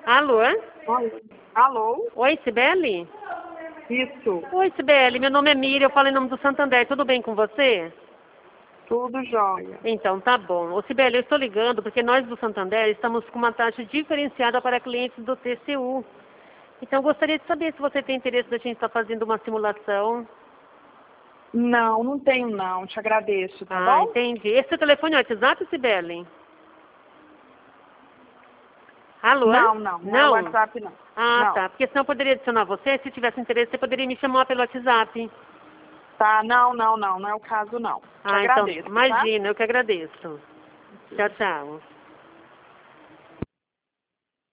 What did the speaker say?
Alô? Oi. Alô? Oi, Cibele? Isso. Oi, Cibele, meu nome é Miriam, eu falo em nome do Santander, tudo bem com você? Tudo jóia. Então, tá bom. Ô, Cibele, eu estou ligando porque nós do Santander estamos com uma taxa diferenciada para clientes do TCU. Então, eu gostaria de saber se você tem interesse da gente estar fazendo uma simulação. Não, não tenho não. Te agradeço, tá Ah, bom? entendi. Esse é o telefone WhatsApp, Cibele? Alô? Não é WhatsApp não. Ah, Não. tá. Porque senão eu poderia adicionar você. Se tivesse interesse, você poderia me chamar pelo WhatsApp. Tá, não é o caso não. Te Ah, então, agradeço, tá? imagina, eu que agradeço. Tchau, tchau.